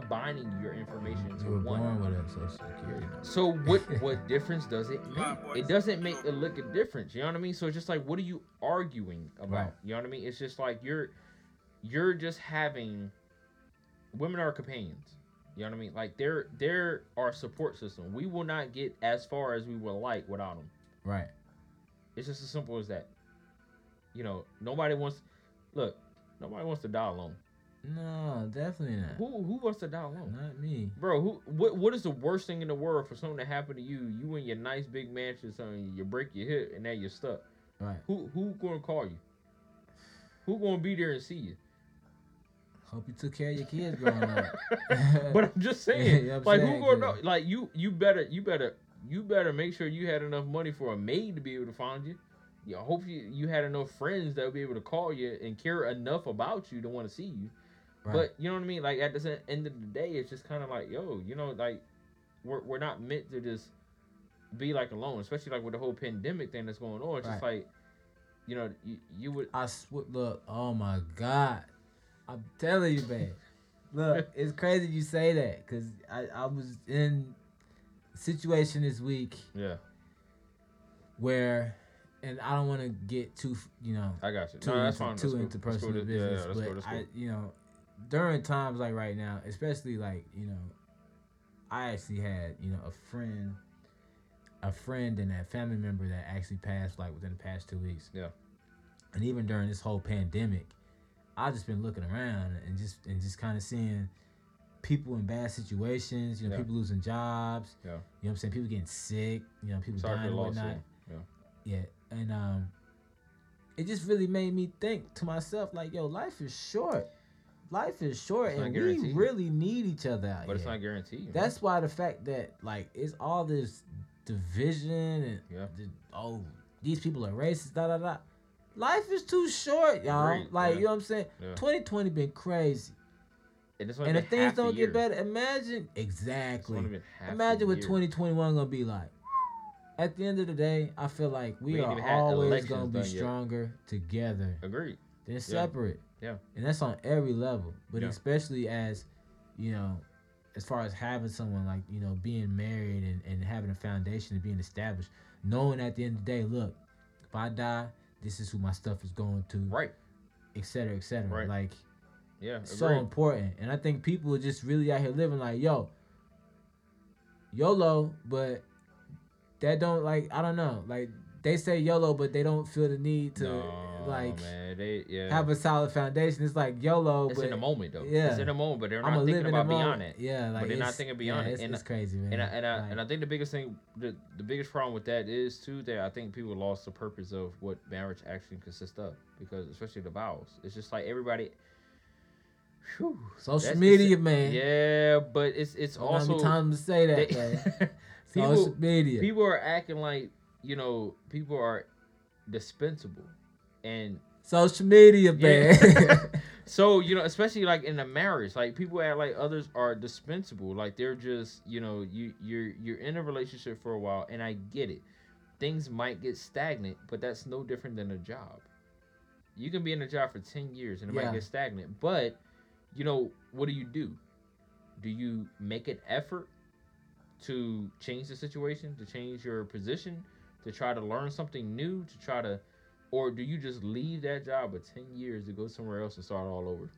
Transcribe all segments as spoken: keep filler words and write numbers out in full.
combining your information into You were one. born with a social security number. So what what difference does it make? It doesn't make a lick of difference. You know what I mean? So it's just like, what are you arguing about? Right. You know what I mean? It's just like you're you're just having women are companions. You know what I mean? Like they're they're our support system. We will not get as far as we would like without them. Right. It's just as simple as that. You know, nobody wants. Look, nobody wants to die alone. No, definitely not. Who who wants to die alone? Not me. Bro, who what what is the worst thing in the world for something to happen to you? You in your nice big mansion, something you break your hip and now you're stuck. Right. Who who gonna call you? Who gonna be there and see you? Hope you took care of your kids growing up. But I'm just saying, You know what like I'm who saying? gonna know? Like you you better you better you better make sure you had enough money for a maid to be able to find you. Yeah, hope you you had enough friends that would be able to call you and care enough about you to want to see you. Right. But you know what I mean? Like at the end of the day, it's just kind of like, yo, you know, like we're we're not meant to just be like alone, especially like with the whole pandemic thing that's going on. It's just Right. like, you know, you, you would. I sw- look. Oh my God, I'm telling you, man. Look, it's crazy you say that because I, I was in a situation this week Yeah, where, and I don't want to get too, you know, I got you. too No, that's into, fine. too That's into cool. Let's go personal to- yeah, yeah, business, let's but go, let's go. I, you know, during times like right now, especially like you know, I actually had you know a friend, a friend and a family member that actually passed like within the past two weeks. Yeah. And even during this whole pandemic, I've just been looking around and just and just kind of seeing people in bad situations. You know, Yeah. people losing jobs. Yeah. You know what I'm saying? People getting sick. You know, people Sorry for dying the and loss. whatnot. Yeah. Yeah, and um, it just really made me think to myself, like, yo, life is short. Life is short, It's not and we guaranteed. really need each other out But it's here. not guaranteed. man. That's why the fact that like it's all this division and Yeah. the, oh these people are racist, da da da. Life is too short, y'all. Agreed, Like yeah. you know what I'm saying. Yeah. twenty twenty been crazy, And, it's only and been if things half a don't year. get better, imagine It's exactly. only been half a Imagine what year. twenty twenty-one gonna be like. At the end of the day, I feel like we, We ain't are even had always elections gonna be done yet. stronger together Agreed. than separate. Yeah. And that's on every level, but Yeah. especially as, you know, as far as having someone like, you know, being married and, and having a foundation and being established, knowing at the end of the day, look, if I die, this is who my stuff is going to, Right. et cetera, et cetera. Right. Like, Yeah. so Agreed. important. And I think people are just really out here living like, yo, YOLO, but that don't, like, I don't know. Like, they say YOLO, but they don't feel the need to, no, like, man. They yeah. have a solid foundation. It's like YOLO, It's but in the moment though. yeah. It's in the moment, but they're I'm not a thinking live in about the beyond moment. it. Yeah, like But they're not it's- thinking beyond yeah, it. It's, And it's crazy, man. And I, and I Like, and I think the biggest thing, the, the biggest problem with that is too that I think people lost the purpose of what marriage actually consists of, because especially the vows, it's just like everybody. Whew, social that's- media, it's- man. Yeah, but it's it's Don't also be time to say that, they- man. people Social media. people are acting like, you know, people are dispensable, and Social media, man. yeah. So, you know, especially like in a marriage, like people act like others are dispensable. Like they're just, you know, you you're you're in a relationship for a while, and I get it. Things might get stagnant, but that's no different than a job. You can be in a job for ten years and it Yeah. might get stagnant, but you know, what do you do? Do you make an effort to change the situation, to change your position, to try to learn something new, to try to, or do you just leave that job of ten years to go somewhere else and start all over?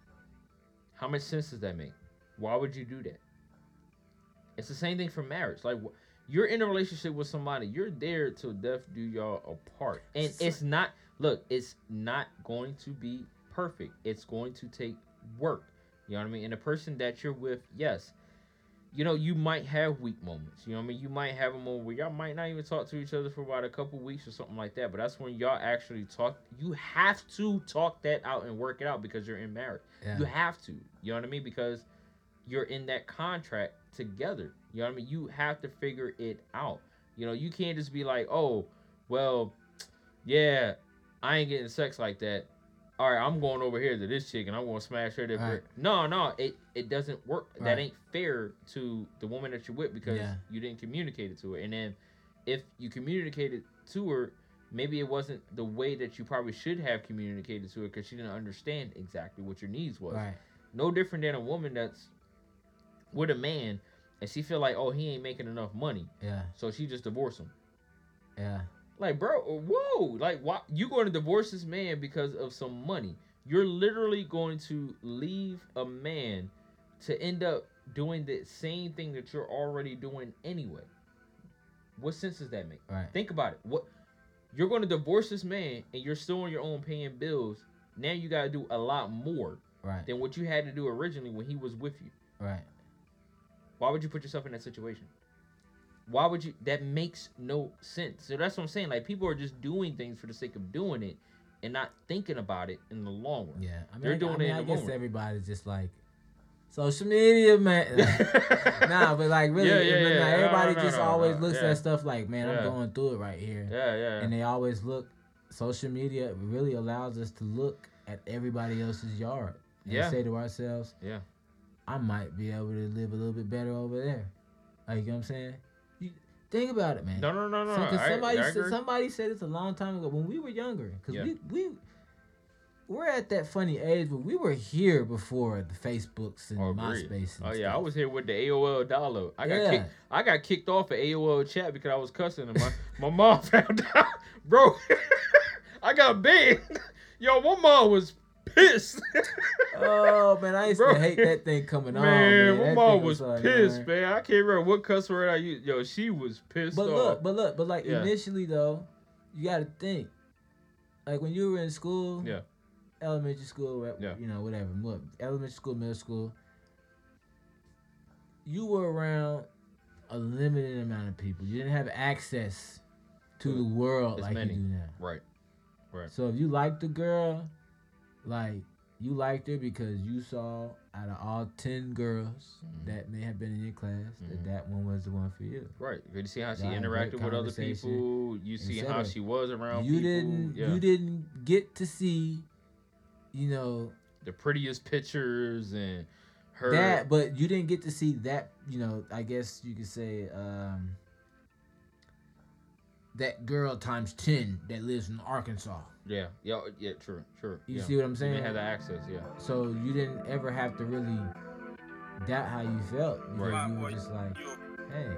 How much sense does that make? Why would you do that? It's the same thing for marriage. Like, you're in a relationship with somebody, you're there till death do y'all apart. And it's not, look, it's not going to be perfect. It's going to take work. You know what I mean? And the person that you're with, yes, you know, you might have weak moments. You know what I mean? You might have a moment where y'all might not even talk to each other for about a couple weeks or something like that. But that's when y'all actually talk. You have to talk that out and work it out because you're in marriage. Yeah. You have to. You know what I mean? Because you're in that contract together. You know what I mean? You have to figure it out. You know, you can't just be like, oh, well, yeah, I ain't getting sex like that. All right, I'm going over here to this chick and I'm gonna smash her. There. Right. No, no, it, it doesn't work. Right. That ain't fair to the woman that you're with because Yeah. you didn't communicate it to her. And then if you communicated to her, maybe it wasn't the way that you probably should have communicated to her because she didn't understand exactly what your needs was. Right. No different than a woman that's with a man, and she feel like, oh, he ain't making enough money, Yeah. so she just divorce him. Yeah. Like, bro, whoa, like, why you going to divorce this man because of some money? You're literally going to leave a man to end up doing the same thing that you're already doing anyway. What sense does that make? Right. Think about it. What you're going to divorce this man, and you're still on your own paying bills. Now you got to do a lot more Right. than what you had to do originally when he was with you. Right. Why would you put yourself in that situation? Why would you? That makes no sense. So that's what I'm saying. Like, people are just doing things for the sake of doing it and not thinking about it in the long run. Yeah. I mean, They're I, doing I mean, it in I the guess moment. everybody's just like social media, man. Nah, but like really, Yeah, yeah, but yeah. nah, No, everybody no, no, just no, always no. looks Yeah. at stuff like, man, Yeah. I'm going through it right here. Yeah, yeah. And they always look. Social media really allows us to look at everybody else's yard and Yeah. say to ourselves, Yeah. I might be able to live a little bit better over there. Like, you know what I'm saying? You think about it, man. No, no, no, no. So, no. 'cause I, somebody I said, agree. somebody said this a long time ago when we were younger. Because Yeah. we we we're at that funny age, but we were here before the Facebooks and Oh, agreed. MySpace. And Oh yeah, I stuff. was here with the A O L download. I got Yeah. kicked. I got kicked off of A O L chat because I was cussing, and my my mom found out. Bro, I got banned. Yo, my mom was pissed. Oh man, I used Bro. to hate that thing coming on. Man, Man, my That mom thing was uh, pissed, man. man. I can't remember what cuss word I used. Yo, she was pissed But off. look, but look, but like Yeah. initially though, you got to think. Like when you were in school, Yeah. elementary school, wha- Yeah. you know, whatever, what, elementary school, middle school, you were around a limited amount of people. You didn't have access to the world As like many. you do now. Right. Right. So if you liked the girl, like you liked her because you saw out of all ten girls Mhm. that may have been in your class Mhm. that that one was the one for you. Right. You see how she Y'all had a interacted great with other conversation, people. You see et how cetera. she was around You people. didn't. Yeah. You didn't get to see, you know, the prettiest pictures and her. that, but you didn't get to see that. You know, I guess you could say um, that girl times ten that lives in Arkansas. Yeah. Yeah. Yeah. True. True. You yeah. see what I'm You saying? didn't have the access. Yeah. So you didn't ever have to really doubt how you felt because Right. you were just like, hey,